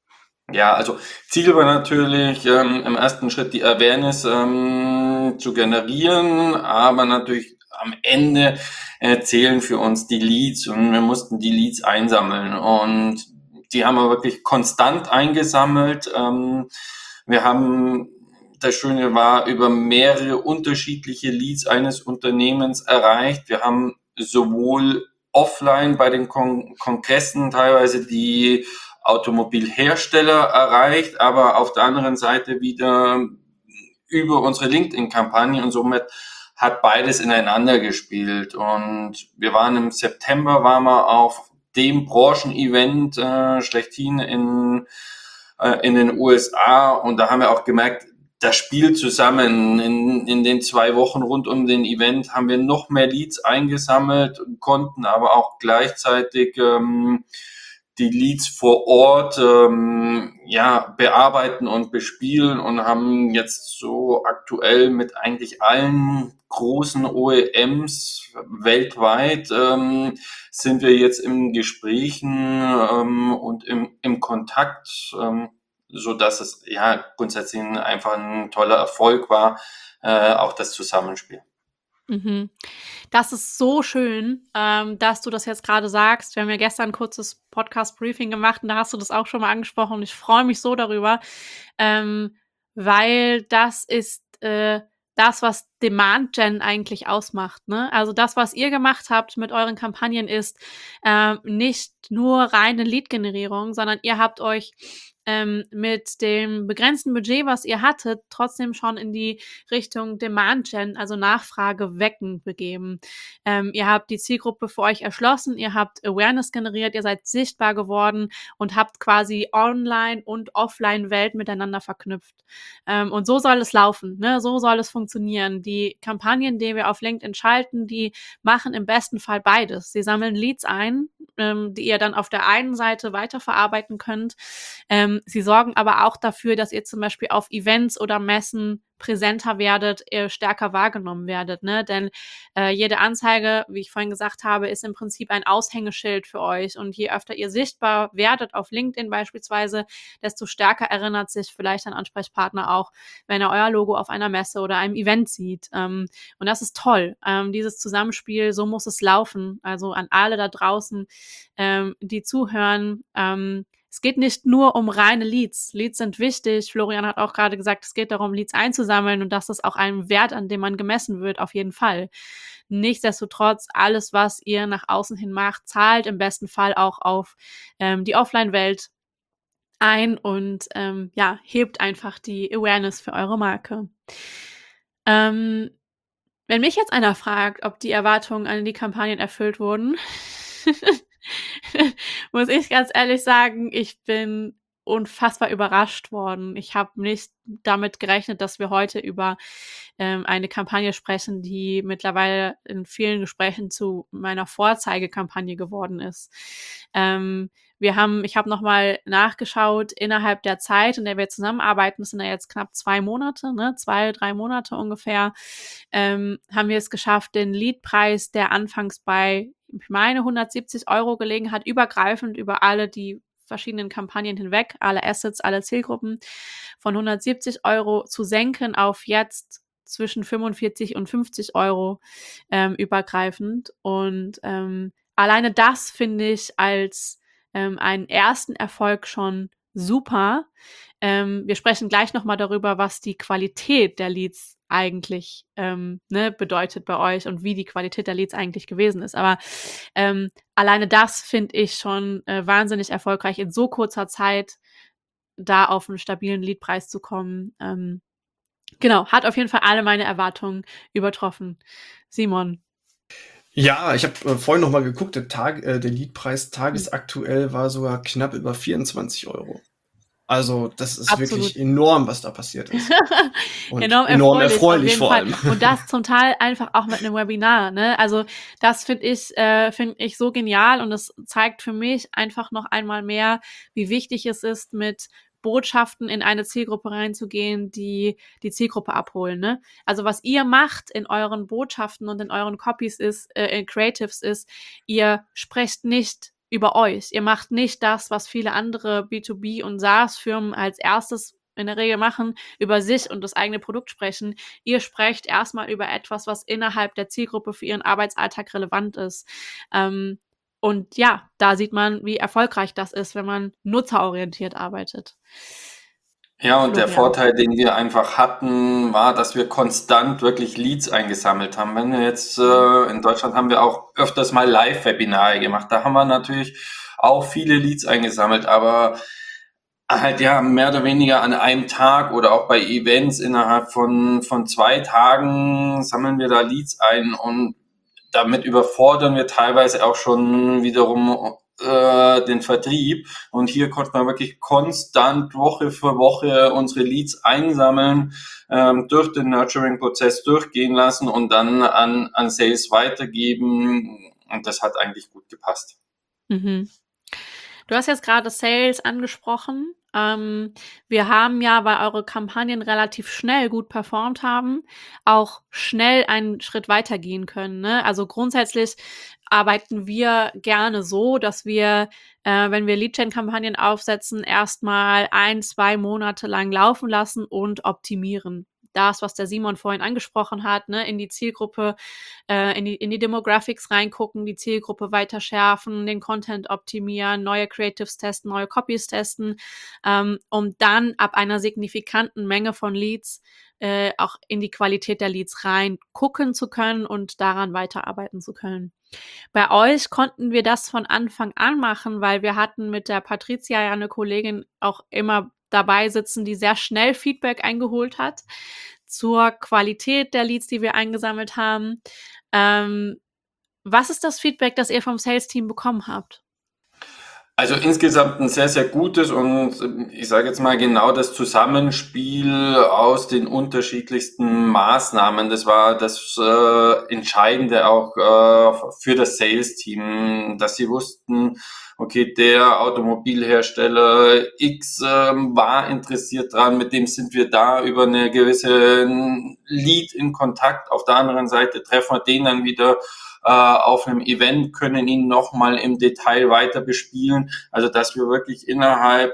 Ja, also Ziel war natürlich ähm, im ersten Schritt die Awareness ähm, zu generieren, aber natürlich am Ende äh, zählen für uns die Leads, und wir mussten die Leads einsammeln, und die haben wir wirklich konstant eingesammelt. Ähm, wir haben, das Schöne war, über mehrere unterschiedliche Leads eines Unternehmens erreicht. Wir haben sowohl offline bei den Kon Kongressen teilweise die Automobilhersteller erreicht, aber auf der anderen Seite wieder über unsere LinkedIn-Kampagne, und somit hat beides ineinander gespielt. Und wir waren im September, waren wir auf dem Branchen-Event äh, schlechthin in, äh, in den U S A, und da haben wir auch gemerkt, das spielt zusammen. In, in den zwei Wochen rund um den Event haben wir noch mehr Leads eingesammelt, konnten aber auch gleichzeitig ähm, die Leads vor Ort ähm, ja, bearbeiten und bespielen, und haben jetzt so aktuell mit eigentlich allen großen O E Ms weltweit ähm, sind wir jetzt in Gesprächen ähm, und im, im Kontakt, ähm, so dass es ja grundsätzlich einfach ein toller Erfolg war, äh, auch das Zusammenspiel. Mhm. Das ist so schön, ähm, dass du das jetzt gerade sagst. Wir haben ja gestern ein kurzes Podcast-Briefing gemacht, und da hast du das auch schon mal angesprochen, und ich freue mich so darüber, ähm, weil das ist äh, das, was Demand Gen eigentlich ausmacht, ne? Also das, was ihr gemacht habt mit euren Kampagnen, ist ähm, nicht nur reine Lead-Generierung, sondern ihr habt euch ähm, mit dem begrenzten Budget, was ihr hattet, trotzdem schon in die Richtung Demand Gen, also Nachfrage wecken, begeben. Ähm, ihr habt die Zielgruppe für euch erschlossen, ihr habt Awareness generiert, ihr seid sichtbar geworden und habt quasi Online- und Offline-Welt miteinander verknüpft. Ähm, und so soll es laufen, ne? So soll es funktionieren. Die Kampagnen, die wir auf LinkedIn schalten, die machen im besten Fall beides. Sie sammeln Leads ein, ähm, die ihr dann auf der einen Seite weiterverarbeiten könnt. Ähm, sie sorgen aber auch dafür, dass ihr zum Beispiel auf Events oder Messen präsenter werdet, ihr stärker wahrgenommen werdet, ne? Denn äh, jede Anzeige, wie ich vorhin gesagt habe, ist im Prinzip ein Aushängeschild für euch. Und je öfter ihr sichtbar werdet auf LinkedIn beispielsweise, desto stärker erinnert sich vielleicht ein Ansprechpartner auch, wenn er euer Logo auf einer Messe oder einem Event sieht. Ähm, und das ist toll. Ähm, dieses Zusammenspiel, so muss es laufen. Also an alle da draußen, ähm, die zuhören, ähm, es geht nicht nur um reine Leads. Leads sind wichtig. Florian hat auch gerade gesagt, es geht darum, Leads einzusammeln, und das ist auch ein Wert, an dem man gemessen wird, auf jeden Fall. Nichtsdestotrotz, alles, was ihr nach außen hin macht, zahlt im besten Fall auch auf ähm, die Offline-Welt ein und ähm, ja, hebt einfach die Awareness für eure Marke. Ähm, wenn mich jetzt einer fragt, ob die Erwartungen an die Kampagnen erfüllt wurden, muss ich ganz ehrlich sagen, ich bin unfassbar überrascht worden. Ich habe nicht damit gerechnet, dass wir heute über ähm, eine Kampagne sprechen, die mittlerweile in vielen Gesprächen zu meiner Vorzeigekampagne geworden ist. Ähm, wir haben, ich habe nochmal nachgeschaut, innerhalb der Zeit, in der wir zusammenarbeiten, das sind ja jetzt knapp zwei Monate, ne, zwei, drei Monate ungefähr, ähm, haben wir es geschafft, den Leadpreis, der anfangs bei, ich meine, hundertsiebzig Euro gelegen hat, übergreifend über alle die verschiedenen Kampagnen hinweg, alle Assets, alle Zielgruppen, von hundertsiebzig Euro zu senken auf jetzt zwischen fünfundvierzig und fünfzig Euro ähm, übergreifend. Und ähm, alleine das finde ich als ähm, einen ersten Erfolg schon super. Ähm, wir sprechen gleich nochmal darüber, was die Qualität der Leads eigentlich ähm, ne, bedeutet bei euch und wie die Qualität der Leads eigentlich gewesen ist. Aber ähm, alleine das finde ich schon äh, wahnsinnig erfolgreich, in so kurzer Zeit da auf einen stabilen Leadpreis zu kommen. Ähm, genau, hat auf jeden Fall alle meine Erwartungen übertroffen. Simon. Ja, ich habe äh, vorhin noch mal geguckt, der, Tag, äh, der Leadpreis Hm. tagesaktuell war sogar knapp über vierundzwanzig Euro. Also das ist Absolut. wirklich enorm, was da passiert ist. Und Enorm enorm erfreulich, auf erfreulich jeden vor Fall. allem. Und das zum Teil einfach auch mit einem Webinar, ne? Also das finde ich, äh, finde ich so genial und es zeigt für mich einfach noch einmal mehr, wie wichtig es ist, mit Botschaften in eine Zielgruppe reinzugehen, die die Zielgruppe abholen, ne? Also was ihr macht in euren Botschaften und in euren Copies ist, äh, in Creatives ist, ihr sprecht nicht über euch. Ihr macht nicht das, was viele andere B zwei B und SaaS-Firmen als erstes in der Regel machen, über sich und das eigene Produkt sprechen. Ihr sprecht erstmal über etwas, was innerhalb der Zielgruppe für ihren Arbeitsalltag relevant ist. Ähm, und ja, da sieht man, wie erfolgreich das ist, wenn man nutzerorientiert arbeitet. Ja, und der Florian. Vorteil, den wir einfach hatten, war, dass wir konstant wirklich Leads eingesammelt haben. Wenn wir jetzt äh, in Deutschland haben wir auch öfters mal Live-Webinare gemacht. Da haben wir natürlich auch viele Leads eingesammelt, aber halt ja mehr oder weniger an einem Tag oder auch bei Events innerhalb von von zwei Tagen sammeln wir da Leads ein und damit überfordern wir teilweise auch schon wiederum äh, den Vertrieb. Und hier konnte man wirklich konstant Woche für Woche unsere Leads einsammeln, ähm, durch den Nurturing-Prozess durchgehen lassen und dann an, an Sales weitergeben. Und das hat eigentlich gut gepasst. Mhm. Du hast jetzt gerade Sales angesprochen. Ähm, wir haben ja, weil eure Kampagnen relativ schnell gut performt haben, auch schnell einen Schritt weitergehen können. Ne? Also grundsätzlich arbeiten wir gerne so, dass wir, äh, wenn wir Lead-Gen-Kampagnen aufsetzen, erstmal ein, zwei Monate lang laufen lassen und optimieren. Das, was der Simon vorhin angesprochen hat, ne, in die Zielgruppe, äh, in die, in die Demographics reingucken, die Zielgruppe weiter schärfen, den Content optimieren, neue Creatives testen, neue Copies testen, ähm, um dann ab einer signifikanten Menge von Leads äh, auch in die Qualität der Leads rein gucken zu können und daran weiterarbeiten zu können. Bei euch konnten wir das von Anfang an machen, weil wir hatten mit der Patricia ja eine Kollegin auch immer dabei sitzen, die sehr schnell Feedback eingeholt hat zur Qualität der Leads, die wir eingesammelt haben. Ähm, was ist das Feedback, das ihr vom Sales-Team bekommen habt? Also insgesamt ein sehr, sehr gutes und ich sage jetzt mal genau das Zusammenspiel aus den unterschiedlichsten Maßnahmen. Das war das äh, Entscheidende auch äh, für das Sales-Team, dass sie wussten, okay, der Automobilhersteller X äh, war interessiert dran, mit dem sind wir da über eine gewisse Lead in Kontakt. Auf der anderen Seite treffen wir den dann wieder auf einem Event, können ihn nochmal im Detail weiter bespielen. Also dass wir wirklich innerhalb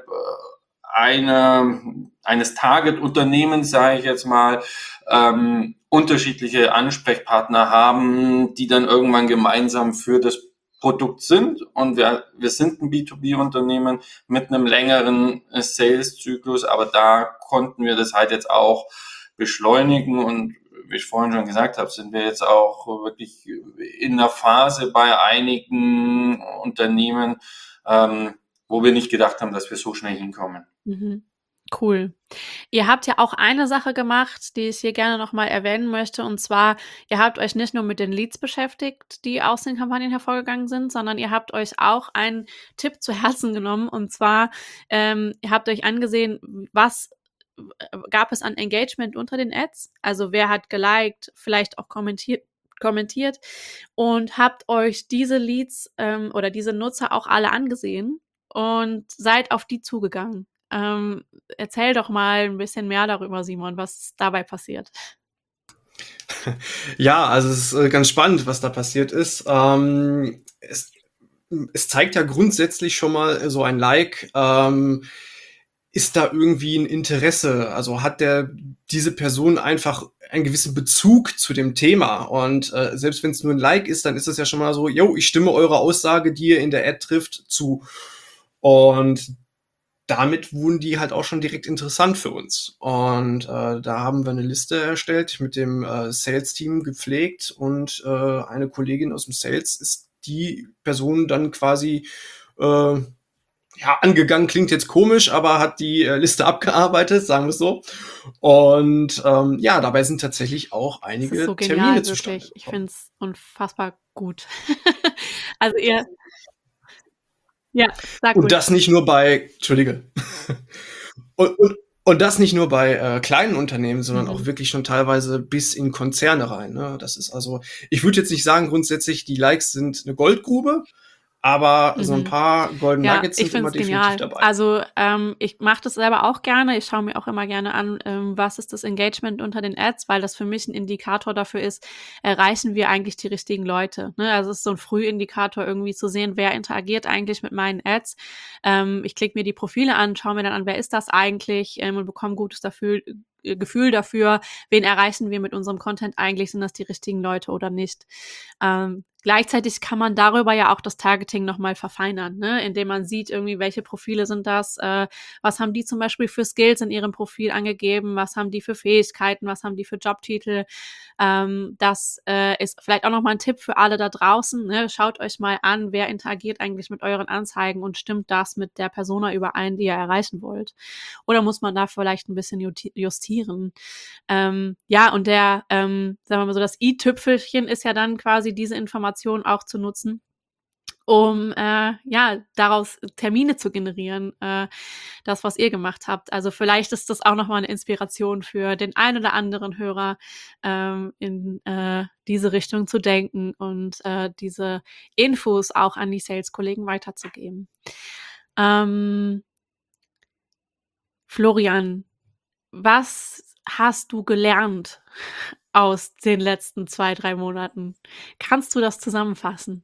einer, eines Target-Unternehmens, sage ich jetzt mal, ähm, unterschiedliche Ansprechpartner haben, die dann irgendwann gemeinsam für das Produkt sind. Und wir, wir sind ein B zwei B-Unternehmen mit einem längeren Sales-Zyklus, aber da konnten wir das halt jetzt auch beschleunigen und wie ich vorhin schon gesagt habe, sind wir jetzt auch wirklich in der Phase bei einigen Unternehmen, ähm, wo wir nicht gedacht haben, dass wir so schnell hinkommen. Mhm. Cool. Ihr habt ja auch eine Sache gemacht, die ich hier gerne nochmal erwähnen möchte, und zwar, ihr habt euch nicht nur mit den Leads beschäftigt, die aus den Kampagnen hervorgegangen sind, sondern ihr habt euch auch einen Tipp zu Herzen genommen, und zwar, ähm, ihr habt euch angesehen, was äh, gab es an Engagement unter den Ads, also wer hat geliked, vielleicht auch kommentiert, kommentiert und habt euch diese Leads ähm, oder diese Nutzer auch alle angesehen und seid auf die zugegangen. Ähm, erzähl doch mal ein bisschen mehr darüber, Simon, was dabei passiert. Ja, also es ist äh, ganz spannend, was da passiert ist. Ähm, es, es zeigt ja grundsätzlich schon mal so ein Like. Ähm, ist da irgendwie ein Interesse? Also hat der diese Person einfach einen gewissen Bezug zu dem Thema? Und äh, selbst wenn es nur ein Like ist, dann ist es ja schon mal so, yo, ich stimme eurer Aussage, die ihr in der Ad trifft, zu. Und damit wurden die halt auch schon direkt interessant für uns. Und äh, da haben wir eine Liste erstellt, mit dem äh, Sales-Team gepflegt, und äh, eine Kollegin aus dem Sales ist die Person dann quasi äh, ja, angegangen, klingt jetzt komisch, aber hat die äh, Liste abgearbeitet, sagen wir es so. Und ähm, ja, dabei sind tatsächlich auch Das ist einige so Termine genial, zustande wirklich. Ich gekommen. finde es unfassbar gut. Also ihr, ja, sag Und ruhig. das nicht nur bei, Entschuldige. Und, und, und das nicht nur bei äh, kleinen Unternehmen, sondern Mhm. auch wirklich schon teilweise bis in Konzerne rein. Ne? Das ist also, ich würde jetzt nicht sagen, grundsätzlich, die Likes sind eine Goldgrube, aber so ein Mhm. paar Golden Ja, Nuggets ich sind finde immer es definitiv genial. dabei. Also ähm, ich mache das selber auch gerne. Ich schaue mir auch immer gerne an, ähm, was ist das Engagement unter den Ads, weil das für mich ein Indikator dafür ist, erreichen wir eigentlich die richtigen Leute. Ne? Also es ist so ein Frühindikator, irgendwie zu sehen, wer interagiert eigentlich mit meinen Ads. Ähm, ich klicke mir die Profile an, schaue mir dann an, wer ist das eigentlich, ähm, und bekomme ein gutes dafür, äh, Gefühl dafür, wen erreichen wir mit unserem Content eigentlich, sind das die richtigen Leute oder nicht. Ähm, Gleichzeitig kann man darüber ja auch das Targeting nochmal verfeinern, ne? Indem man sieht irgendwie, welche Profile sind das, äh, was haben die zum Beispiel für Skills in ihrem Profil angegeben, was haben die für Fähigkeiten, was haben die für Jobtitel. Ähm, das äh, ist vielleicht auch nochmal ein Tipp für alle da draußen, ne? Schaut euch mal an, wer interagiert eigentlich mit euren Anzeigen und stimmt das mit der Persona überein, die ihr erreichen wollt. Oder muss man da vielleicht ein bisschen justieren? Ähm, ja, und der, ähm, sagen wir mal so, das i-Tüpfelchen ist ja dann quasi diese Information auch zu nutzen, um äh, ja daraus Termine zu generieren, äh, das, was ihr gemacht habt. Also vielleicht ist das auch nochmal eine Inspiration für den einen oder anderen Hörer, ähm, in äh, diese Richtung zu denken und äh, diese Infos auch an die Sales-Kollegen weiterzugeben. Ähm, Florian, was hast du gelernt aus den letzten zwei, drei Monaten? Kannst du das zusammenfassen?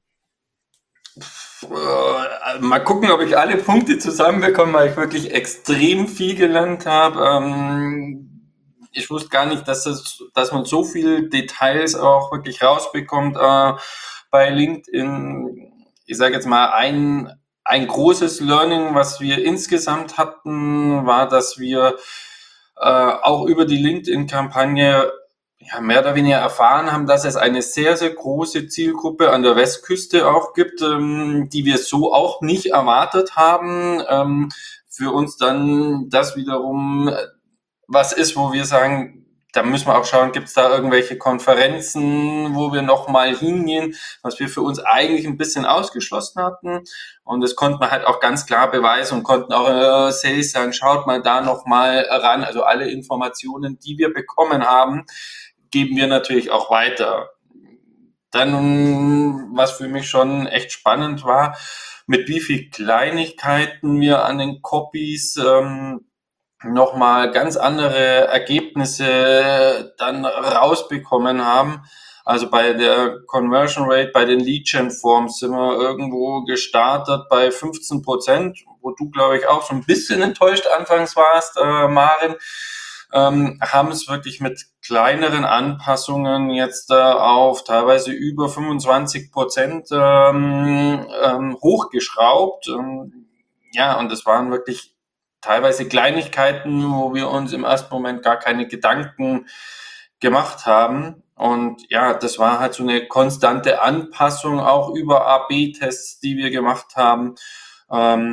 Äh, Mal gucken, ob ich alle Punkte zusammenbekomme, weil ich wirklich extrem viel gelernt habe. Ähm, ich wusste gar nicht, dass, es, dass man so viele Details auch wirklich rausbekommt äh, bei LinkedIn. Ich sage jetzt mal, ein, ein großes Learning, was wir insgesamt hatten, war, dass wir äh, auch über die LinkedIn-Kampagne ja, mehr oder weniger erfahren haben, dass es eine sehr, sehr große Zielgruppe an der Westküste auch gibt, ähm, die wir so auch nicht erwartet haben. Ähm, für uns dann das wiederum was ist, wo wir sagen, da müssen wir auch schauen, gibt es da irgendwelche Konferenzen, wo wir nochmal hingehen, was wir für uns eigentlich ein bisschen ausgeschlossen hatten. Und das konnten wir halt auch ganz klar beweisen und konnten auch äh, Sales sagen, schaut mal da nochmal ran. Also alle Informationen, die wir bekommen haben, geben wir natürlich auch weiter. Dann, was für mich schon echt spannend war, mit wie viel Kleinigkeiten wir an den Copies ähm, nochmal ganz andere Ergebnisse dann rausbekommen haben. Also bei der Conversion Rate, bei den Lead-Gen-Forms sind wir irgendwo gestartet bei fünfzehn Prozent, wo du, glaube ich, auch so ein bisschen enttäuscht anfangs warst, äh, Maren. Ähm, haben es wirklich mit kleineren Anpassungen jetzt äh, auf teilweise über fünfundzwanzig Prozent ähm, ähm, hochgeschraubt. Ähm, ja, und das waren wirklich teilweise Kleinigkeiten, wo wir uns im ersten Moment gar keine Gedanken gemacht haben. Und ja, das war halt so eine konstante Anpassung auch über A B-Tests, die wir gemacht haben. Ähm,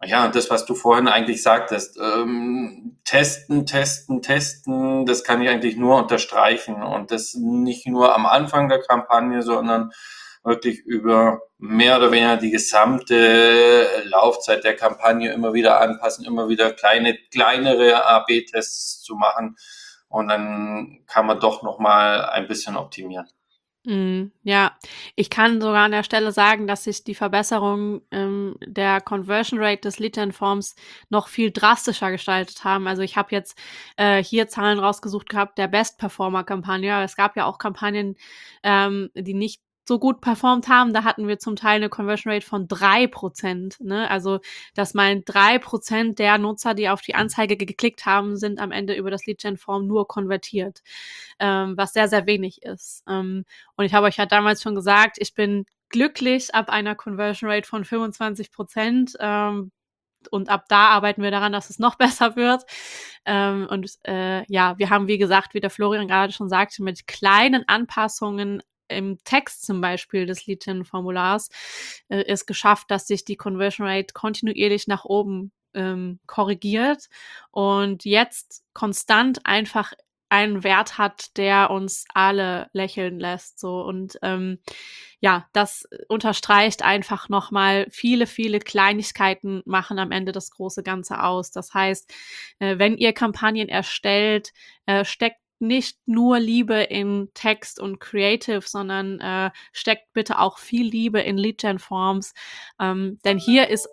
Ja, und das, was du vorhin eigentlich sagtest, ähm, testen, testen, testen, das kann ich eigentlich nur unterstreichen. Und das nicht nur am Anfang der Kampagne, sondern wirklich über mehr oder weniger die gesamte Laufzeit der Kampagne immer wieder anpassen, immer wieder kleine, kleinere A B Tests zu machen. Und dann kann man doch nochmal ein bisschen optimieren. Mhm, ja, ich kann sogar an der Stelle sagen, dass sich die Verbesserung, ähm, der Conversion Rate des Lead-Gen-Forms noch viel drastischer gestaltet haben. Also, ich habe jetzt, äh, hier Zahlen rausgesucht gehabt der Best-Performer-Kampagne. Es gab ja auch Kampagnen, ähm, die nicht so gut performt haben. Da hatten wir zum Teil eine Conversion Rate von drei Prozent, ne? Also, das meint drei Prozent der Nutzer, die auf die Anzeige ge geklickt haben, sind am Ende über das Lead-Gen-Form nur konvertiert, ähm, was sehr, sehr wenig ist. Ähm, und ich habe euch ja damals schon gesagt, ich bin glücklich ab einer Conversion Rate von fünfundzwanzig Prozent, ähm, und ab da arbeiten wir daran, dass es noch besser wird. Ähm, und äh, ja, wir haben, wie gesagt, wie der Florian gerade schon sagte, mit kleinen Anpassungen im Text zum Beispiel des Lead-Gen-Formulars äh, es geschafft, dass sich die Conversion Rate kontinuierlich nach oben ähm, korrigiert und jetzt konstant einfach einen Wert hat, der uns alle lächeln lässt, so. Und ähm, ja, das unterstreicht einfach nochmal, viele, viele Kleinigkeiten machen am Ende das große Ganze aus. Das heißt, äh, wenn ihr Kampagnen erstellt, äh, steckt nicht nur Liebe in Text und Creative, sondern äh, steckt bitte auch viel Liebe in Lead-Gen-Forms, ähm, denn hier ist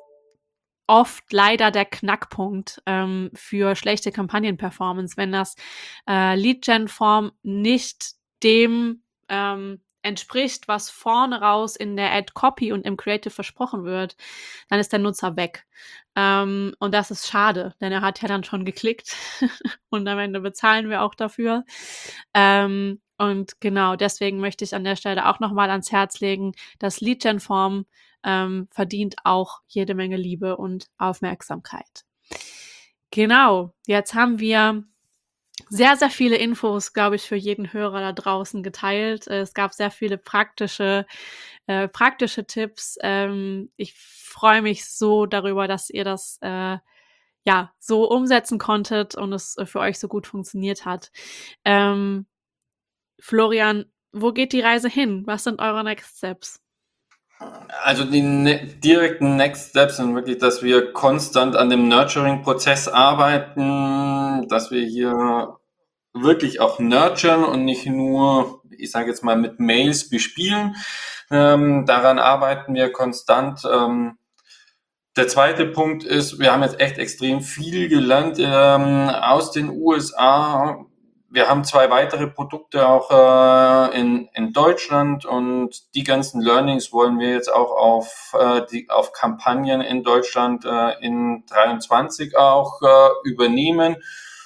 oft leider der Knackpunkt ähm, für schlechte Kampagnenperformance, wenn das äh, Lead-Gen-Form nicht dem ähm, entspricht, was vorne raus in der Ad-Copy und im Creative versprochen wird, dann ist der Nutzer weg. Ähm, und das ist schade, denn er hat ja dann schon geklickt und am Ende bezahlen wir auch dafür. Ähm, und genau deswegen möchte ich an der Stelle auch nochmal ans Herz legen, dass Lead-Gen-Form ähm, verdient auch jede Menge Liebe und Aufmerksamkeit. Genau, jetzt haben wir sehr, sehr viele Infos, glaube ich, für jeden Hörer da draußen geteilt. Es gab sehr viele praktische, äh, praktische Tipps. Ähm, ich freue mich so darüber, dass ihr das äh, ja so umsetzen konntet und es für euch so gut funktioniert hat. Ähm, Florian, wo geht die Reise hin? Was sind eure Next Steps? Also die ne direkten Next Steps sind wirklich, dass wir konstant an dem Nurturing-Prozess arbeiten, dass wir hier wirklich auch nurturen und nicht nur, ich sage jetzt mal, mit Mails bespielen. Ähm, daran arbeiten wir konstant. Ähm, der zweite Punkt ist, wir haben jetzt echt extrem viel gelernt ähm, aus den U S A. Wir haben zwei weitere Produkte auch äh, in, in Deutschland und die ganzen Learnings wollen wir jetzt auch auf, äh, die, auf Kampagnen in Deutschland äh, in dreiundzwanzig auch äh, übernehmen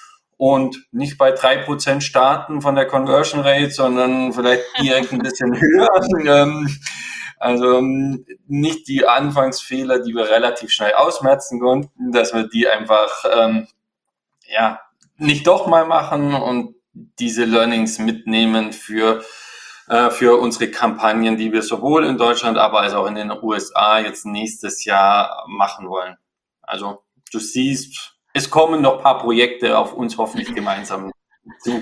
und nicht bei drei Prozent starten von der Conversion Rate, sondern vielleicht direkt ein bisschen höher. Ähm, also nicht die Anfangsfehler, die wir relativ schnell ausmerzen konnten, dass wir die einfach ähm, ja nicht doch mal machen und diese Learnings mitnehmen für äh, für unsere Kampagnen, die wir sowohl in Deutschland, aber als auch in den U S A jetzt nächstes Jahr machen wollen. Also du siehst, es kommen noch ein paar Projekte auf uns hoffentlich gemeinsam zu.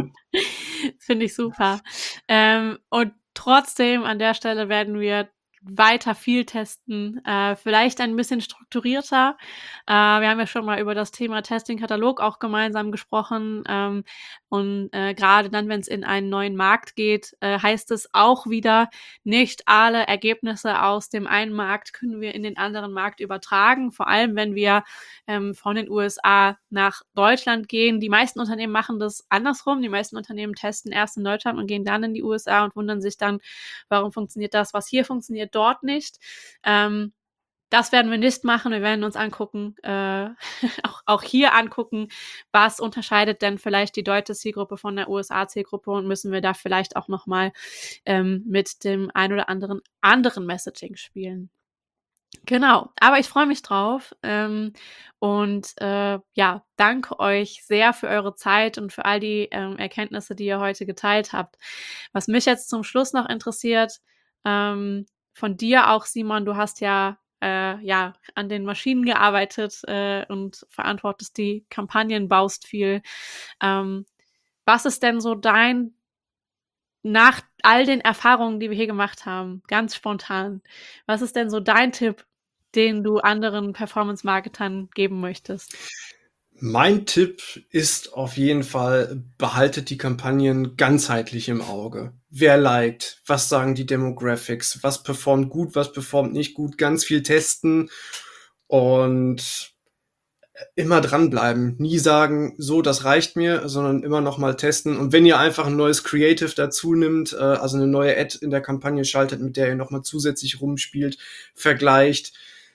Finde ich super. Ähm, und trotzdem an der Stelle werden wir weiter viel testen, äh, vielleicht ein bisschen strukturierter. Äh, wir haben ja schon mal über das Thema Testing-Katalog auch gemeinsam gesprochen. Ähm, und äh, gerade dann, wenn es in einen neuen Markt geht, äh, heißt es auch wieder, nicht alle Ergebnisse aus dem einen Markt können wir in den anderen Markt übertragen. Vor allem, wenn wir ähm, von den U S A nach Deutschland gehen. Die meisten Unternehmen machen das andersrum. Die meisten Unternehmen testen erst in Deutschland und gehen dann in die U S A und wundern sich dann, warum funktioniert das, was hier funktioniert, dort nicht. Ähm, das werden wir nicht machen. Wir werden uns angucken, äh, auch, auch hier angucken, was unterscheidet denn vielleicht die deutsche Zielgruppe von der U S A-Zielgruppe und müssen wir da vielleicht auch nochmal ähm, mit dem ein oder anderen anderen Messaging spielen. Genau, aber ich freue mich drauf ähm, und äh, ja, danke euch sehr für eure Zeit und für all die ähm, Erkenntnisse, die ihr heute geteilt habt. Was mich jetzt zum Schluss noch interessiert, ähm, von dir auch, Simon, du hast ja äh, ja, an den Maschinen gearbeitet äh, und verantwortest die Kampagnen, baust viel. Ähm, was ist denn so dein, nach all den Erfahrungen, die wir hier gemacht haben, ganz spontan, was ist denn so dein Tipp, den du anderen Performance-Marketern geben möchtest? Mein Tipp ist auf jeden Fall, behaltet die Kampagnen ganzheitlich im Auge. Wer liked, was sagen die Demographics, was performt gut, was performt nicht gut, ganz viel testen und immer dranbleiben. Nie sagen, so, das reicht mir, sondern immer noch mal testen. Und wenn ihr einfach ein neues Creative dazu nimmt, äh, also eine neue Ad in der Kampagne schaltet, mit der ihr noch mal zusätzlich rumspielt, vergleicht,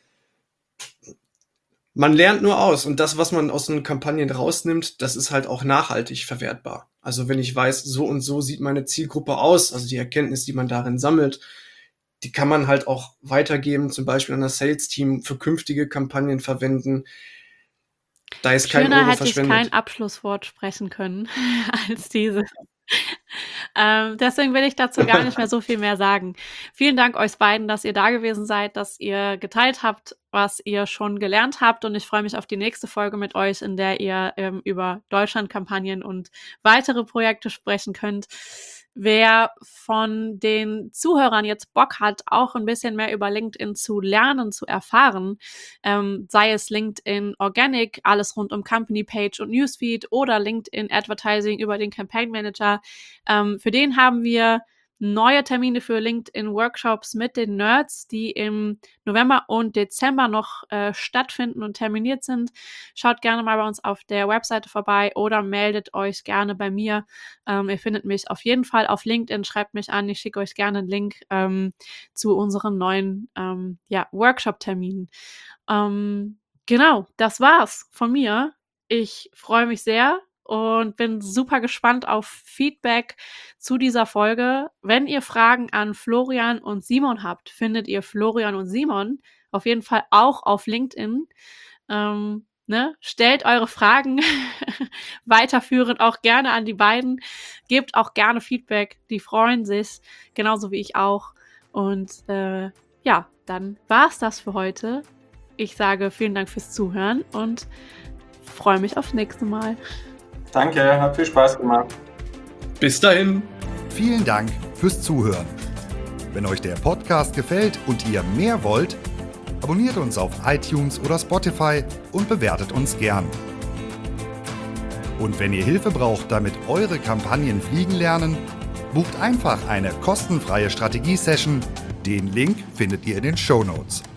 man lernt nur aus, und das, was man aus den Kampagnen rausnimmt, das ist halt auch nachhaltig verwertbar. Also wenn ich weiß, so und so sieht meine Zielgruppe aus, also die Erkenntnis, die man darin sammelt, die kann man halt auch weitergeben, zum Beispiel an das Sales-Team für künftige Kampagnen verwenden. Da ist kein Schöner Euro hätte ich verschwendet. kein Abschlusswort sprechen können als dieses. Ähm, deswegen will ich dazu gar nicht mehr so viel mehr sagen. Vielen Dank euch beiden, dass ihr da gewesen seid, dass ihr geteilt habt, was ihr schon gelernt habt. Und ich freue mich auf die nächste Folge mit euch, in der ihr ähm, über Deutschlandkampagnen und weitere Projekte sprechen könnt. Wer von den Zuhörern jetzt Bock hat, auch ein bisschen mehr über LinkedIn zu lernen, zu erfahren, ähm, sei es LinkedIn Organic, alles rund um Company Page und Newsfeed, oder LinkedIn Advertising über den Campaign Manager, ähm, für den haben wir neue Termine für LinkedIn-Workshops mit den Nerds, die im November und Dezember noch äh, stattfinden und terminiert sind. Schaut gerne mal bei uns auf der Webseite vorbei oder meldet euch gerne bei mir. Ähm, ihr findet mich auf jeden Fall auf LinkedIn, schreibt mich an, ich schicke euch gerne einen Link ähm, zu unseren neuen ähm, ja, Workshop-Terminen. Ähm, genau, das war's von mir. Ich freue mich sehr und bin super gespannt auf Feedback zu dieser Folge. Wenn ihr Fragen an Florian und Simon habt, findet ihr Florian und Simon auf jeden Fall auch auf LinkedIn. Ähm, ne? Stellt eure Fragen weiterführend auch gerne an die beiden. Gebt auch gerne Feedback. Die freuen sich, genauso wie ich auch. Und äh, ja, dann war's das für heute. Ich sage vielen Dank fürs Zuhören und freue mich aufs nächste Mal. Danke, hat viel Spaß gemacht. Bis dahin. Vielen Dank fürs Zuhören. Wenn euch der Podcast gefällt und ihr mehr wollt, abonniert uns auf iTunes oder Spotify und bewertet uns gern. Und wenn ihr Hilfe braucht, damit eure Kampagnen fliegen lernen, bucht einfach eine kostenfreie Strategie-Session. Den Link findet ihr in den Shownotes.